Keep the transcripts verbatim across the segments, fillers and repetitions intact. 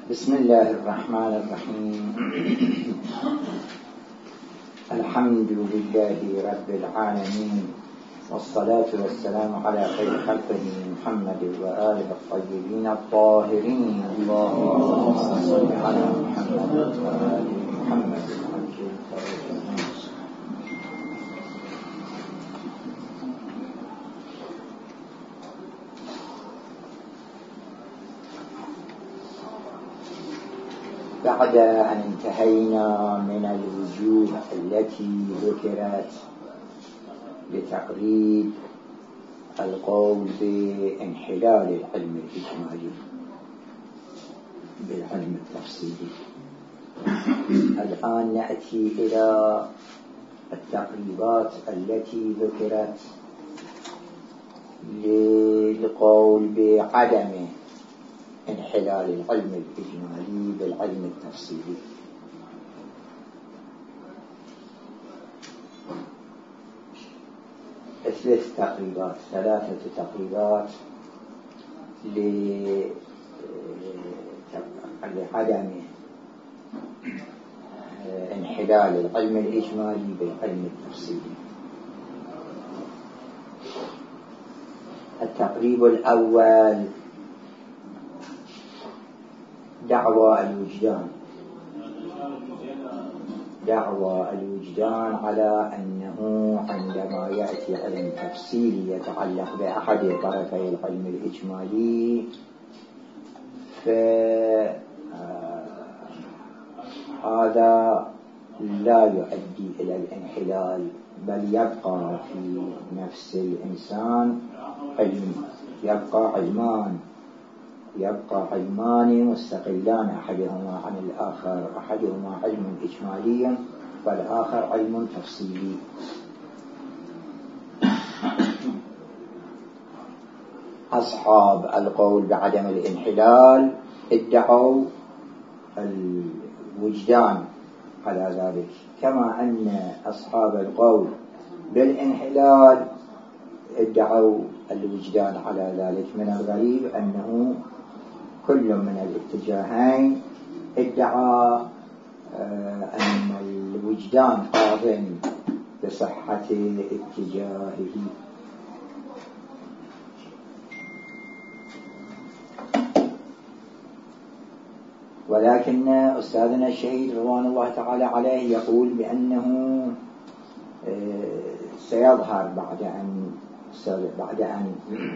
بسم الله الرحمن الرحيم. الحمد لله رب العالمين، والصلاة والسلام على خير خلقه محمد وآله الطيبين الطاهرين. اللهم صل على محمد وآل محمد. بعد أن انتهينا من الوجوه التي ذكرت لتقريب القول بانحلال العلم الإجمالي بالعلم التفصيلي، الآن نأتي إلى التقريبات التي ذكرت للقول بعدم انحلال العلم الإجمالي بالعلم التفصيلي. ثلاث تقريبات ثلاثة تقريبات لعدم انحلال العلم الإجمالي بالعلم التفصيلي. التقريب الأول دعوى الوجدان، دعوى الوجدان على أنه عندما يأتي علم تفصيلي يتعلق بأحد طرفي العلم الإجمالي فهذا لا يؤدي إلى الانحلال، بل يبقى في نفس الإنسان علم، يبقى علمان يبقى علمان مستقلان أحدهما عن الآخر، أحدهما علم إجمالي والآخر علم تفصيلي. أصحاب القول بعدم الانحلال ادعوا الوجدان على ذلك، كما أن أصحاب القول بالانحلال ادعوا الوجدان على ذلك. من الغريب أنه كل من الاتجاهين ادعى أن الوجدان قاضٍ بصحة اتجاهه. ولكن أستاذنا الشهيد رضوان الله تعالى عليه يقول بأنه سيظهر بعد أن بعد أن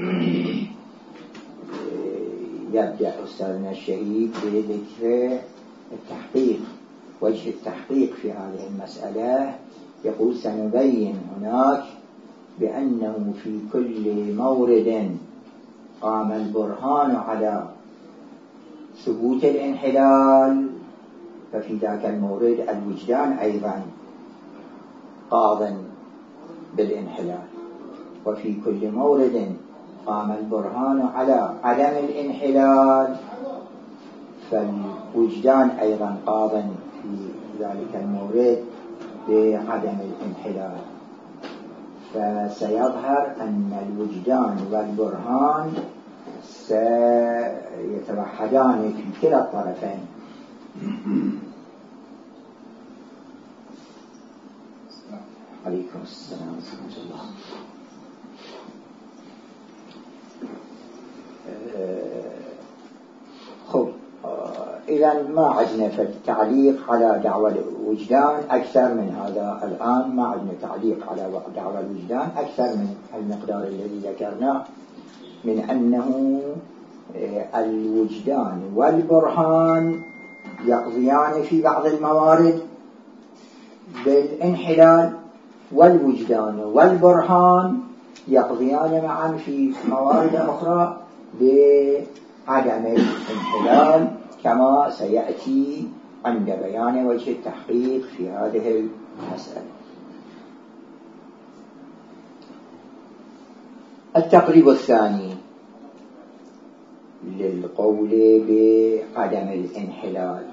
يبدأ أستاذنا الشهيد بذكر التحقيق، وجه التحقيق في هذه المسألة. يقول سنبين هناك بأنه في كل مورد قام البرهان على ثبوت الانحلال ففي ذاك المورد الوجدان أيضا قاضٍ بالانحلال، وفي كل مورد قام البرهان على عدم الانحلال فالوجدان أيضا قاضٍ في ذلك المورد بعدم الانحلال. فسيظهر أن الوجدان والبرهان سيتوحدان في كلا الطرفين. عليكم السلام ورحمة الله. خب إذا ما عندنا في التعليق على دعوى الوجدان أكثر من هذا. الآن ما عندنا تعليق على دعوى الوجدان أكثر من المقدار الذي ذكرناه، من أنه الوجدان والبرهان يقضيان في بعض الموارد بالانحلال، والوجدان والبرهان يقضيان معا في موارد أخرى بعدم الانحلال، كما سيأتي عند بيان وجه التحقيق في هذه المسألة. التقريب الثاني للقول بعدم الانحلال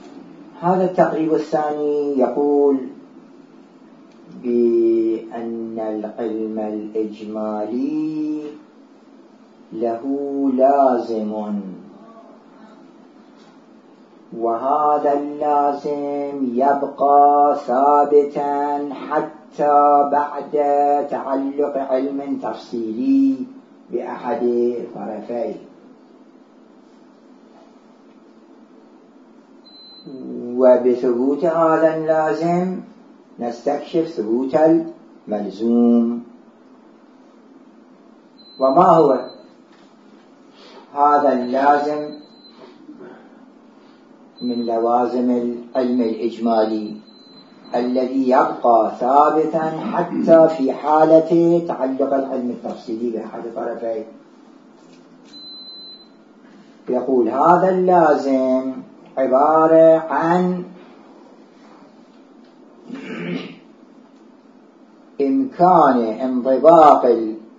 هذا التقريب الثاني يقول بأن أن العلم الإجمالي له لازم، وهذا اللازم يبقى ثابتا حتى بعد تعلق علم تفصيلي بأحد طرفيه. وبثبوت هذا اللازم نستكشف ثبوت الملزوم. وما هو هذا اللازم من لوازم العلم الإجمالي الذي يبقى ثابتا حتى في حالة تعلق العلم التفصيلي بأحد طرفيه؟ يقول هذا اللازم عبارة عن إمكان انطباق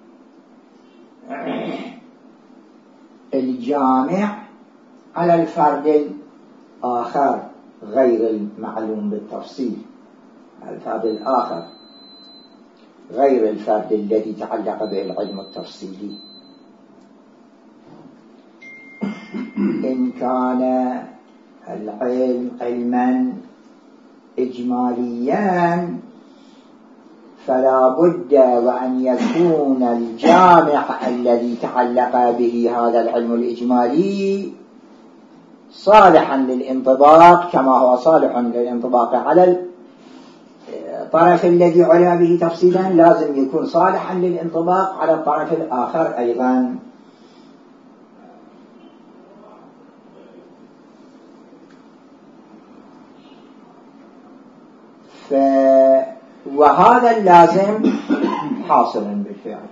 الجامع على الفرد الآخر غير المعلوم بالتفصيل، الفرد الآخر غير الفرد الذي تعلق به العلم التفصيلي. إن كان العلم علما إجماليا فلا بد وأن يكون الجامع الذي تعلق به هذا العلم الإجمالي صالحا للانطباق كما هو صالح للانطباق على الطرف الذي علم به تفصيلا، لازم يكون صالحا للانطباق على الطرف الآخر أيضا. ف... وهذا اللازم حاصل بالفعل.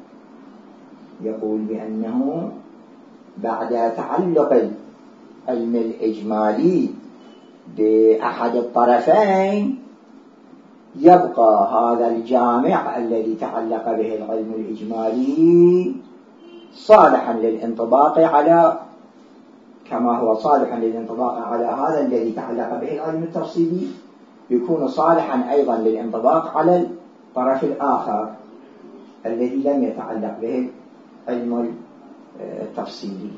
يقول بأنه بعد تعلق العلم الإجمالي بأحد الطرفين يبقى هذا الجامع الذي تعلق به العلم الإجمالي صالحا للانطباق على كما هو صالحا للانطباق على هذا الذي تعلق به العلم التفصيلي، يكون صالحا أيضا للانطباق على الطرف الآخر الذي لم يتعلق به العلم التفصيلي.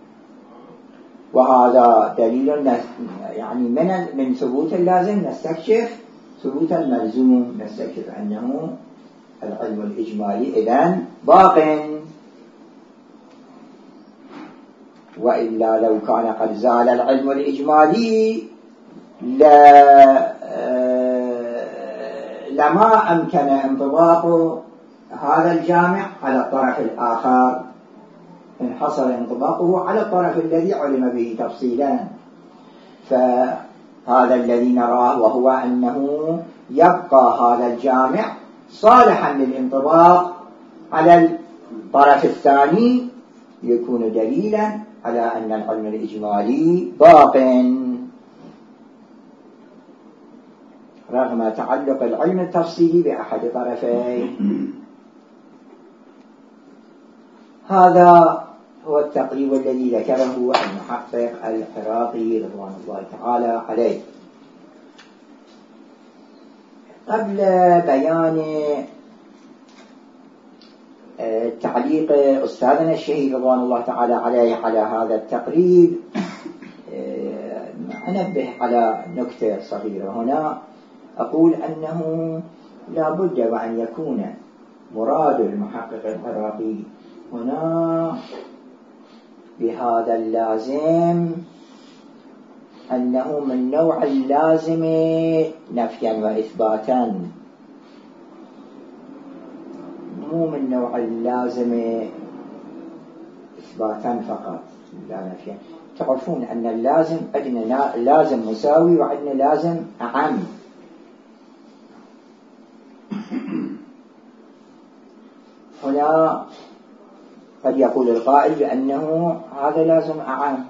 وهذا دليل يعني من من ثبوت اللازم نستكشف ثبوت الملزوم، نستكشف أنه العلم الإجمالي إذن باق، وإلا لو كان قد زال العلم الإجمالي لا لما أمكن انطباق هذا الجامع على الطرف الآخر، انحصر انطباقه على الطرف الذي علم به تفصيلا. فهذا الذي نراه وهو أنه يبقى هذا الجامع صالحا للانطباق على الطرف الثاني يكون دليلا على أن العلم الإجمالي باق رغم تعلق العلم التفصيلي بأحد طرفيه. هذا هو التقريب الذي ذكره المحقق العراقي رضوان الله تعالى عليه. قبل بيان تعليق أستاذنا الشهيد رضوان الله تعالى عليه على هذا التقريب أنبه على نكتة صغيرة هنا. أقول أنه لا بد وأن يكون مراد المحقق العراقي هنا بهذا اللازم أنه من نوع اللازم نفيا وإثباتا، مو من نوع اللازم إثباتا فقط لا نفيا. تعرفون أن اللازم عندنا لازم مساوي وعندنا لازم أعم. هنا قد يقول القائل بأنه هذا لازم أعم،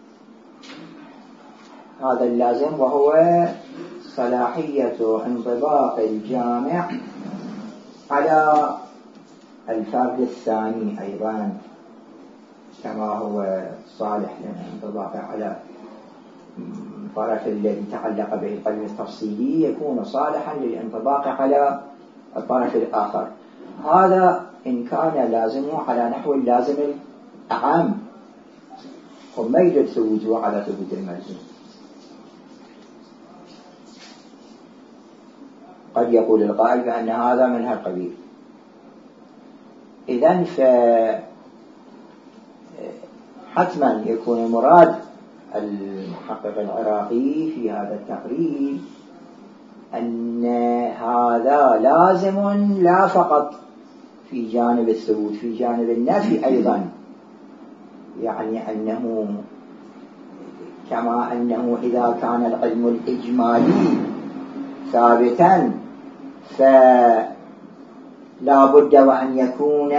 هذا اللازم وهو صلاحية انطباق الجامع على الفرد الثاني أيضا كما هو صالح للانطباق على الطرف الذي تعلق به العلم التفصيلي، يكون صالحا للانطباق على الطرف الآخر. هذا إن كان لازمه على نحو اللازم الأعم، وما يجب ثبوته على ثبوت الملزوم. قد يقول القائل بأن هذا من هالقبيل. إذن فحتما يكون مراد المحقق العراقي في هذا التقرير أن هذا لازم لا فقط في جانب الثبوت، في جانب النفي أيضا. يعني أنه كما أنه إذا كان العلم الإجمالي ثابتا فلا بد وأن يكون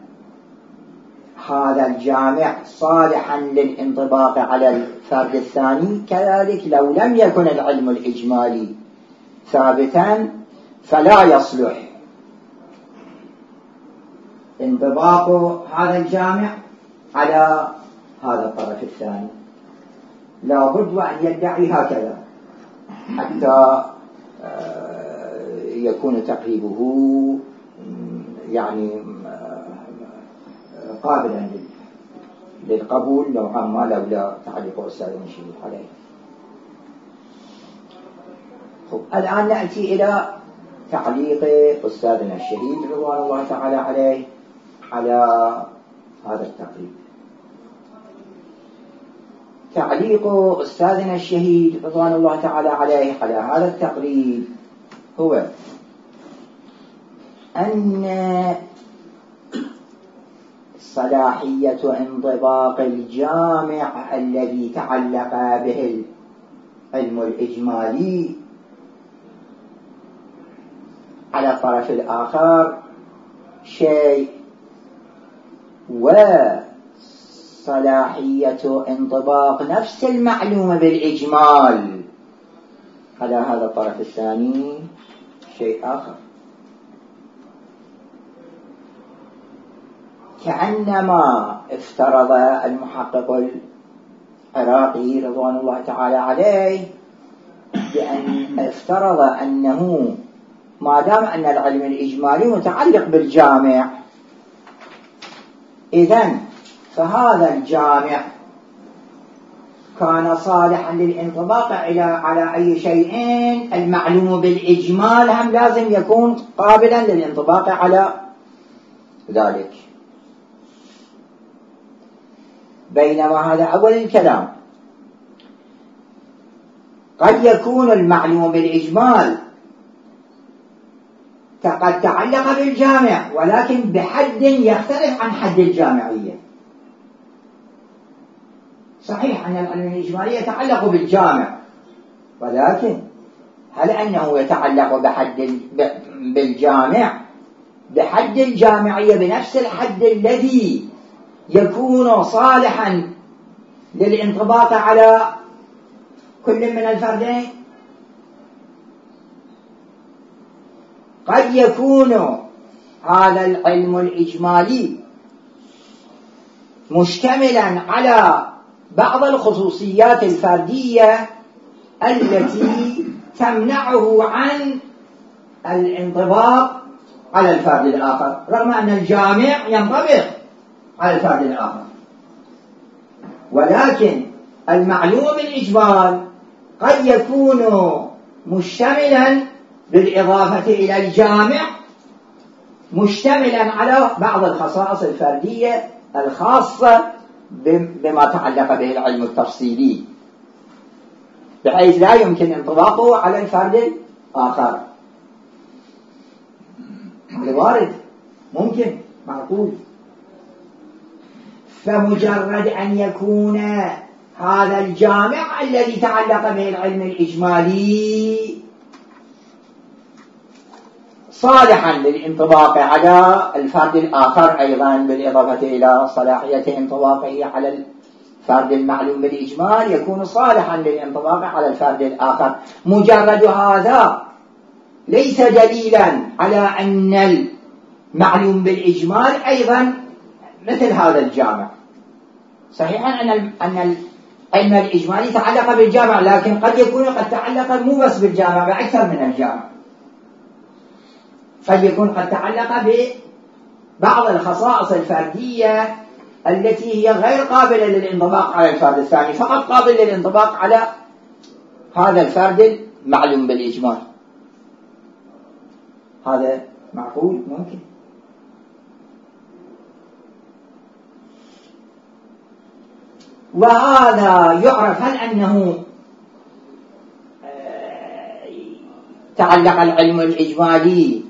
هذا الجامع صالحا للانطباق على الفرد الثاني، كذلك لو لم يكن العلم الإجمالي ثابتا فلا يصلح انطباق هذا الجامع على هذا الطرف الثاني. لا بد أن يدعي هكذا حتى يكون تقريبه يعني قابلا للقبول نوعا ما لولا تعليق أستاذ الشهيد عليه. خب الآن نأتي إلى تعليق أستاذنا الشهيد رضوان الله تعالى عليه على هذا التقريب. تعليق أستاذنا الشهيد رضوان الله تعالى عليه على هذا التقريب هو أن صلاحية انطباق الجامع الذي تعلق به العلم الإجمالي على الطرف الآخر شيء، وصلاحية انطباق نفس المعلومة بالإجمال على هذا الطرف الثاني شيء آخر. كأنما افترض المحقق العراقي رضوان الله تعالى عليه بأن افترض أنه ما دام أن العلم الإجمالي متعلق بالجامع، إذن فهذا الجامع كان صالحا للانطباق على أي شيء المعلوم بالإجمال هم لازم يكون قابلا للانطباق على ذلك. بينما هذا أول الكلام قد يكون المعلوم بالإجمال قد تعلق بالجامع ولكن بحد يختلف عن حد الجامعية. صحيح أن العلم الإجمالي يتعلق بالجامع، ولكن هل أنه يتعلق بحد بالجامع بحد الجامعية بنفس الحد الذي يكون صالحا للانطباق على كل من الفردين؟ قد يكون هذا العلم الإجمالي مشتملا على بعض الخصوصيات الفردية التي تمنعه عن الانطباق على الفرد الآخر، رغم أن الجامع ينطبق على الفرد الآخر. ولكن المعلوم بالإجمال قد يكون مشتملا بالإضافة إلى الجامع مشتملا على بعض الخصائص الفردية الخاصة بما تعلق به العلم التفصيلي، بحيث لا يمكن انطباقه على الفرد الآخر. الوارد ممكن معقول. فمجرد أن يكون هذا الجامع الذي تعلق به العلم الإجمالي صالحا للانطباق على الفرد الآخر أيضا بالإضافة إلى صلاحية انطباقه على الفرد المعلوم بالإجمال يكون صالحا للانطباق على الفرد الآخر، مجرد هذا ليس دليلا على أن المعلوم بالإجمال أيضا مثل هذا الجامع. صحيح أن أن العلم الإجمالي تعلق بالجامع، لكن قد يكون قد تعلق مو بس بالجامع، بأكثر من الجامع. قد يكون قد تعلق ببعض الخصائص الفردية التي هي غير قابلة للانطباق على الفرد الثاني، فقط قابل للانطباق على هذا الفرد المعلوم بالإجمال. هذا معقول ممكن. وهذا يعرف هل أنه تعلق العلم الإجمالي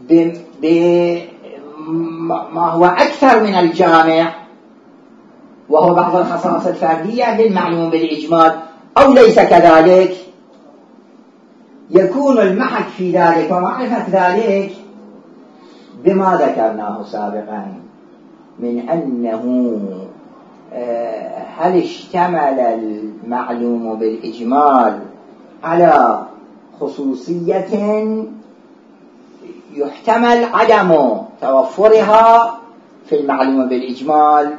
بما هو أكثر من الجامع وهو بعض الخصائص الفردية للمعلوم بالإجمال، أو ليس كذلك. يكون المحك في ذلك ومعرفة ذلك بما ذكرناه سابقا من أنه هل اشتمل المعلوم بالإجمال على خصوصية يحتمل عدم توفرها في المعلوم بالإجمال،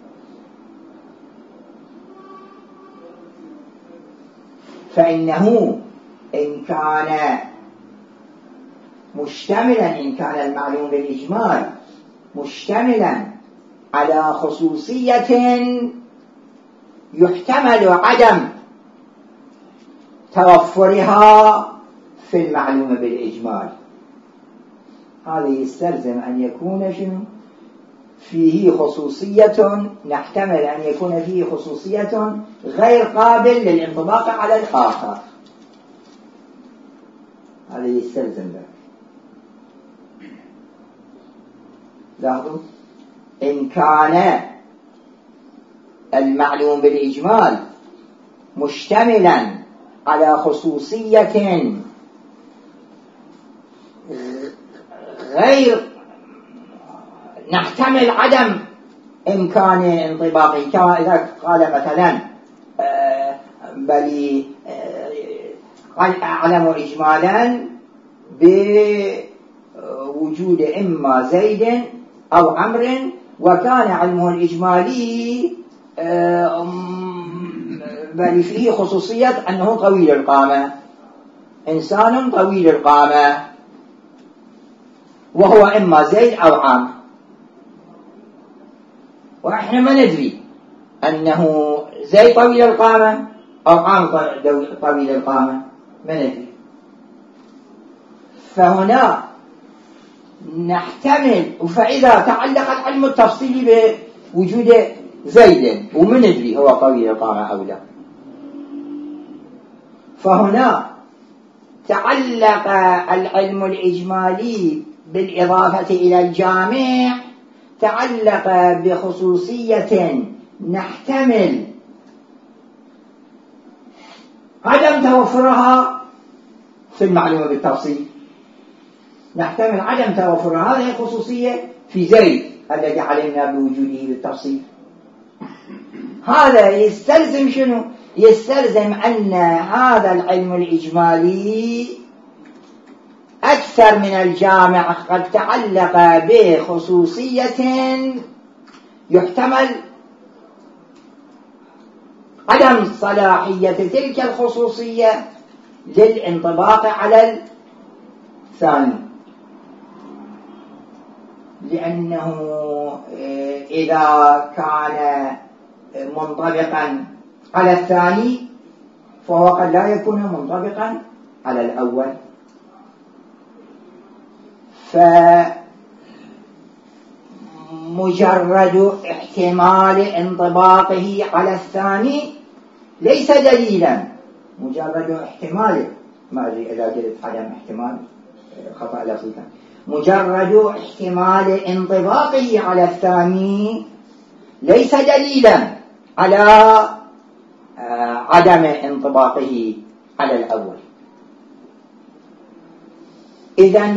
فإنه إن كان مشتملا إن كان المعلوم بالإجمال مشتملا على خصوصية يحتمل عدم توفرها في المعلوم بالإجمال، هذا يستلزم أن يكون شنو فيه خصوصية، نحتمل أن يكون فيه خصوصية غير قابل للانطباق على الآخر، هذا يستلزم ذلك. لاحظوا، إن كان المعلوم بالإجمال مشتملا على خصوصية غير نحتمل عدم إمكان انطباقه، كما إذا قال مثلا بل أعلم إجمالا بوجود إما زيد أو عمرو، وكان علمه الإجمالي بل فيه خصوصية أنه طويل القامة، إنسان طويل القامة، وهو إما زيد أو عمرو، وإحنا ما ندري أنه زيد طويل القامة أو عمرو طويل القامة، ما ندري. فهنا نحتمل، فإذا تعلق العلم التفصيلي بوجود زيد ومن ندري هو طويل القامة أو لا، فهنا تعلق العلم الإجمالي بالإضافة إلى الجامع تعلق بخصوصية نحتمل عدم توفرها في المعلومة بالتفصيل، نحتمل عدم توفرها، هذه خصوصية في زيد الذي علمنا بوجوده بالتفصيل. هذا يستلزم شنو؟ يستلزم أن هذا العلم الإجمالي أكثر من الجامع قد تعلق بخصوصية يحتمل عدم صلاحية تلك الخصوصية للانطباق على الثاني، لأنه إذا كان منطبقا على الثاني فهو قد لا يكون منطبقا على الأول، فمجرد احتمال انطباقه على الثاني ليس دليلا، مجرد احتمال، ما أدري إذا قلت عدم احتمال خطأ لطيفا، مجرد احتمال انطباقه على الثاني ليس دليلا على عدم انطباقه على الأول. إذن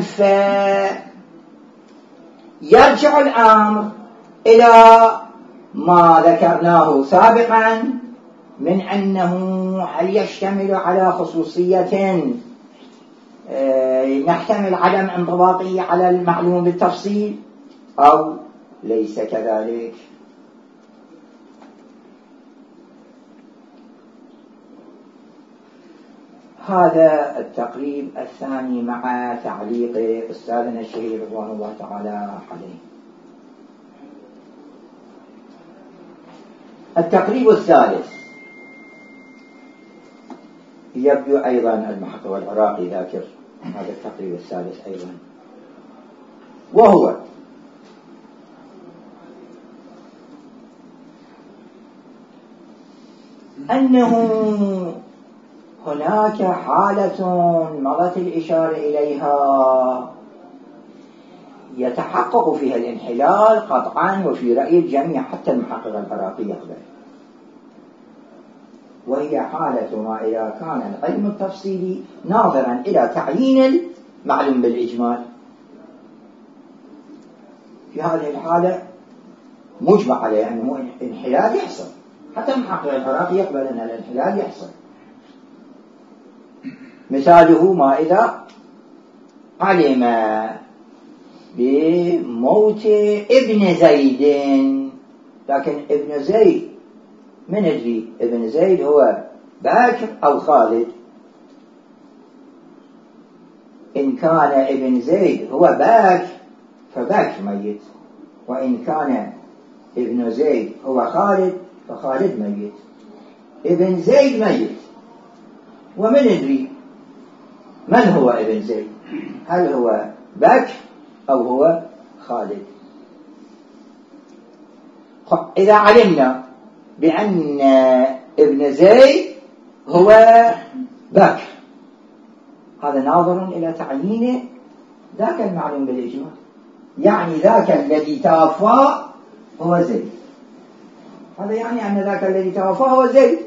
فيرجع الأمر إلى ما ذكرناه سابقا من أنه هل يشتمل على خصوصية نحتمل عدم انطباقه على المعلوم بالتفصيل أو ليس كذلك. هذا التقريب الثاني مع تعليق أستاذنا الشهير رضوان الله تعالى عليه. التقريب الثالث يبدو أيضا المحقق العراقي ذاكر هذا التقريب الثالث أيضا، وهو أنه هناك حالة مضت الإشارة إليها يتحقق فيها الانحلال قطعا وفي رأي الجميع حتى المحقق العراقي يقبل، وهي حالة ما إذا كان العلم التفصيلي ناظرا إلى تعيين المعلوم بالإجمال. في هذه الحالة مجمع عليه أنه انحلال يحصل، حتى المحقق العراقي يقبل أن الانحلال يحصل. مثاله ما إذا علم بموت ابن زيد، لكن ابن زيد من ندري ابن زيد هو باكر أو خالد. إن كان ابن زيد هو باكر فباكر ميت، وإن كان ابن زيد هو خالد فخالد ميت. ابن زيد ميت، ومن ندري من هو ابن زيد، هل هو باكر أو هو خالد. إذا علمنا بأن ابن زيد هو باكر، هذا ناظر إلى تعيين ذاك المعلوم بالإجمال، يعني ذاك الذي توفى هو زيد، هذا يعني أن ذاك الذي توفى هو زيد.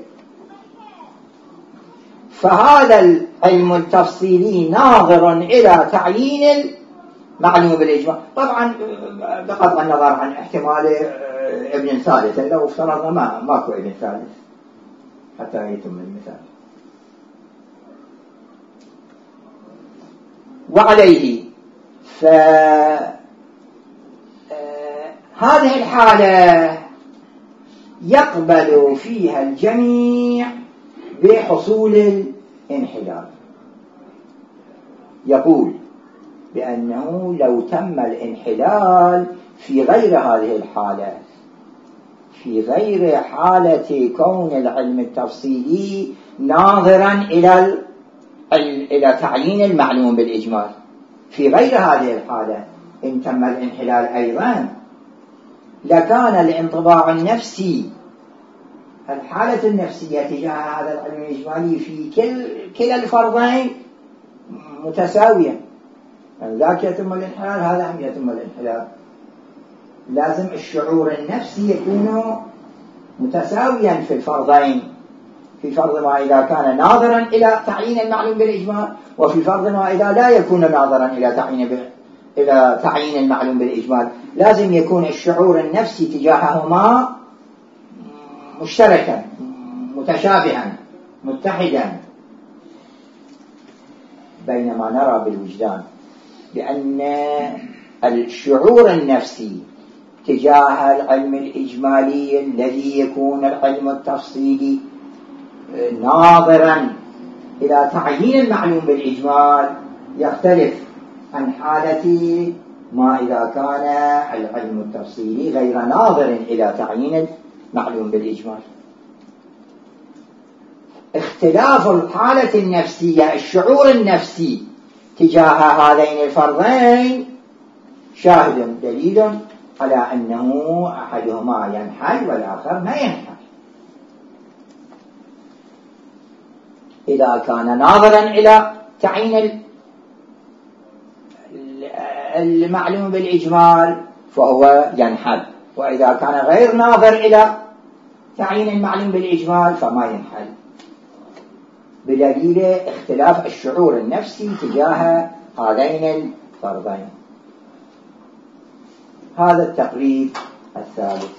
فهذا العلم التفصيلي ناظر إلى تعيين المعلوم بالإجمال، طبعا بقطع النظر عن احتمال ابن ثالث، لو افترضنا ما ماكو ابن ثالث حتى يتم المثال. وعليه فهذه الحالة يقبل فيها الجميع بحصول الانحلال، يقول بأنه لو تم الانحلال في غير هذه الحالة، في غير حالة كون العلم التفصيلي ناظرا إلى إلى تعيين المعلوم بالإجمال، في غير هذه الحالة إن تم الانحلال أيضا لكان الانطباع النفسي، الحالة النفسية تجاه هذا العلم الإجمالي في كل كلا الفرضين متساوية، ذاك يتم الانحلال هذا هم يتم الانحلال. لازم الشعور النفسي يكون متساويا في الفرضين، في فرض ما إذا كان ناظرا إلى تعيين المعلوم بالإجمال، وفي فرض ما إذا لا يكون ناظرا إلى تعيين إلى تعيين المعلوم بالإجمال. لازم يكون الشعور النفسي تجاههما مشتركا متشابها متحدا، بينما نرى بالوجدان بأن الشعور النفسي تجاه العلم الإجمالي الذي يكون العلم التفصيلي ناظرا إلى تعيين المعلوم بالإجمال يختلف عن حالة ما إذا كان العلم التفصيلي غير ناظر إلى تعيين المعلوم بالإجمال. اختلاف الحالة النفسية، الشعور النفسي تجاه هذين الفرضين شاهد دليل على أنه أحدهما ينحل والآخر ما ينحل. إذا كان ناظرا إلى تعيين المعلوم بالإجمال فهو ينحل، وإذا كان غير ناظر إلى تعيين المعلوم بالإجمال فما ينحل، بدليل اختلاف الشعور النفسي تجاه هذين الفرضين. هذا التقريب الثالث.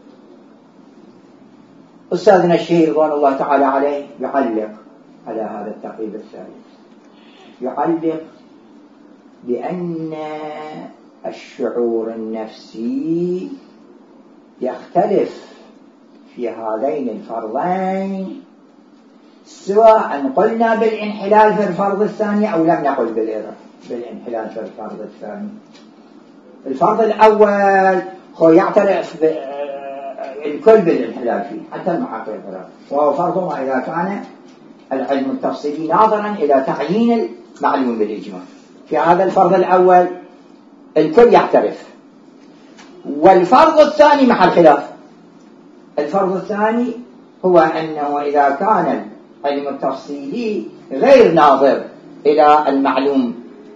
أستاذنا الشهير رضوان الله تعالى عليه يعلق على هذا التقريب الثالث، يعلق بأن الشعور النفسي يختلف في هذين الفرضين سواء قلنا بالانحلال في الفرض الثاني أو لم نقل بالانحلال في الفرض الثاني. الفرض الأول هو يعترف الكل بالانحلال فيه حتى المحقق العراقي، وهو فرض ما إذا كان العلم التفصيلي ناظرا إلى تعيين المعلوم بالإجمال. في هذا الفرض الأول الكل يعترف. والفرض الثاني محل خلاف. الفرض الثاني هو أنه إذا كان العلم التفصيلي غير ناظر إلى المعلوم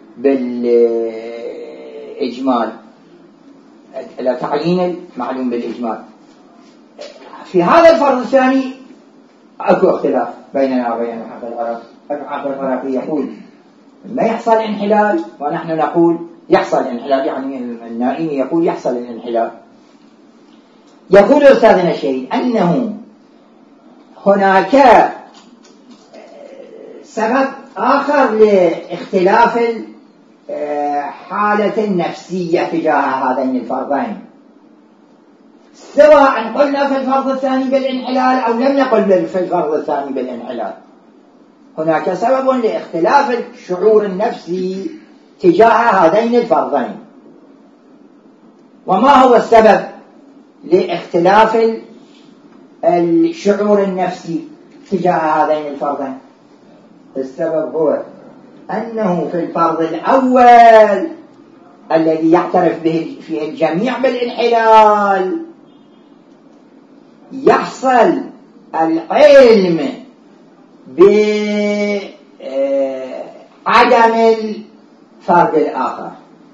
بالإجمال، إلى تعيين المعلوم بالإجمال، في هذا الفرض الثاني أكو اختلاف بيننا وبين الحق العراقي. الحق العراقي يقول ما يحصل انحلال، ونحن نقول يحصل انحلال، يعني النائمي يقول يحصل الانحلال. يقول أستاذنا الشهيد أنه هناك سبب آخر لاختلاف الحالة النفسية تجاه هذين الفرضين، سواء قلنا في الفرض الثاني بالانحلال أو لم نقل في الفرض الثاني بالانحلال. هناك سبب لاختلاف الشعور النفسي تجاه هذين الفرضين. وما هو السبب لاختلاف الشعور النفسي تجاه هذين الفرضين؟ السبب هو أنه في الفرض الأول الذي يعترف به فيه الجميع بالانحلال يحصل العلم بعدم الفرد الآخر،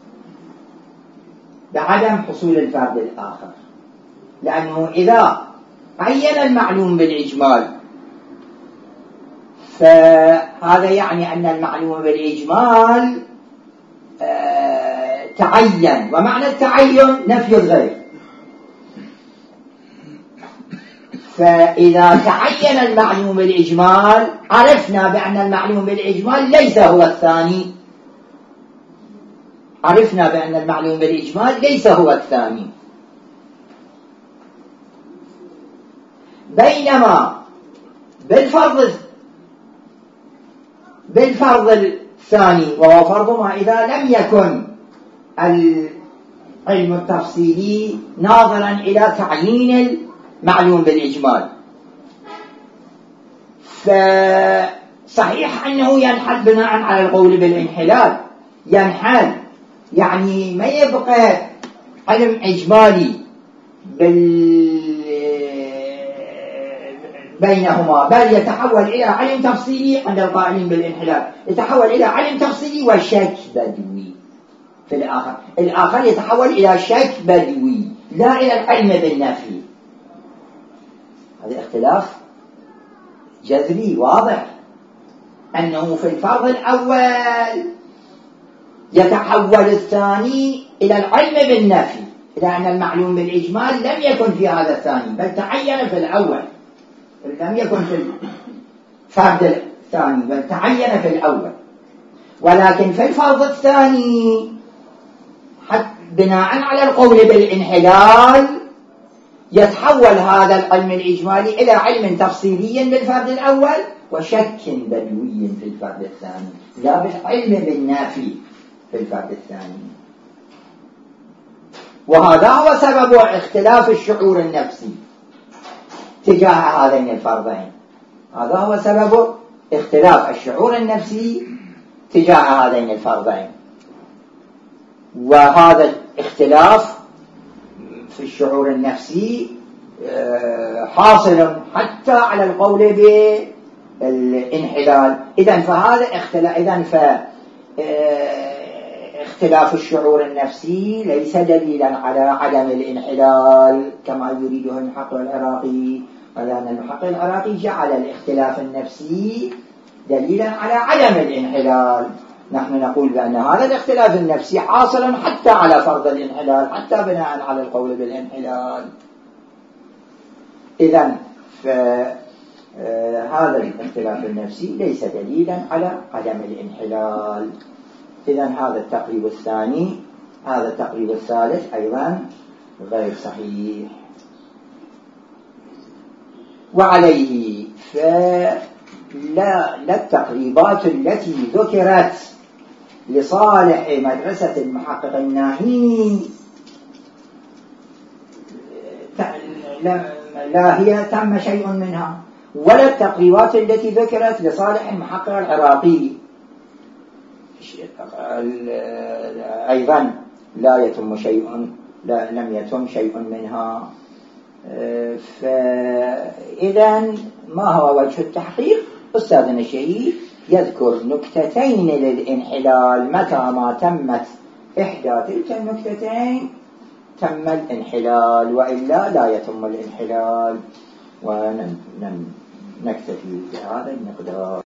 بعدم حصول الفرد الآخر، لأنه إذا عين المعلوم بالإجمال فهذا يعني أن المعلوم بالإجمال تعين، ومعنى التعين نفي الغير. فإذا تعين المعلوم بالإجمال عرفنا بأن المعلوم بالإجمال ليس هو الثاني، عرفنا بأن المعلوم بالإجمال ليس هو الثاني. بينما بالفرض بالفرض الثاني، وهو فرض ما إذا لم يكن العلم التفصيلي ناظرا إلى تعيين المعلوم بالإجمال، فصحيح أنه ينحل بناء على القول بالانحلال، ينحل يعني ما يبقى علم إجمالي بال بينهما، بل يتحول إلى علم تفصيلي عند القائلين بالانحلال، يتحول إلى علم تفصيلي وشك بدوي في الآخر. الآخر يتحول إلى شك بدوي لا إلى العلم بالنفي. هذا اختلاف جذري واضح، أنه في الفرض الأول يتحول الثاني إلى العلم بالنفي، لأن المعلوم بالإجمال لم يكن في هذا الثاني بل تعين في الأول، لم يكن في الفرض الثاني بل تعين في الأول. ولكن في الفرض الثاني بناء على القول بالانحلال يتحول هذا العلم الإجمالي إلى علم تفصيلي بالفرض الأول وشك بدوي في الفرض الثاني، لا بالعلم بالنافي في الفرض الثاني. وهذا هو سبب اختلاف الشعور النفسي تجاه هذين الفرضين، هذا هو سبب اختلاف الشعور النفسي تجاه هذين الفرضين. وهذا الاختلاف في الشعور النفسي حاصل حتى على القول بالانحلال. إذن فهذا اختلاف، إذن فاختلاف الشعور النفسي ليس دليلا على عدم الانحلال كما يريده المحقق العراقي، ولأن المحقق العراقي جعل الاختلاف النفسي دليلا على عدم الانحلال. نحن نقول بأن هذا الاختلاف النفسي حاصل حتى على فرض الانحلال، حتى بناء على القول بالانحلال. إذن هذا الاختلاف النفسي ليس دليلا على عدم الانحلال. إذن هذا التقريب الثاني، هذا التقريب الثالث أيضا غير صحيح. وعليه لا, لا التقريبات التي ذكرت لصالح مدرسة المحقق الناهي لا, لا هي تم شيء منها، ولا التقريبات التي ذكرت لصالح المحقق العراقي أيضا لا يتم شيء، لا لم يتم شيء منها. فإذا ما هو وجه التحقيق؟ أستاذنا الشهيد يذكر نكتتين للانحلال، متى ما تمت إحدى تلك النكتتين تم الانحلال، وإلا لا يتم الانحلال. ونكتفي بهذا المقدار.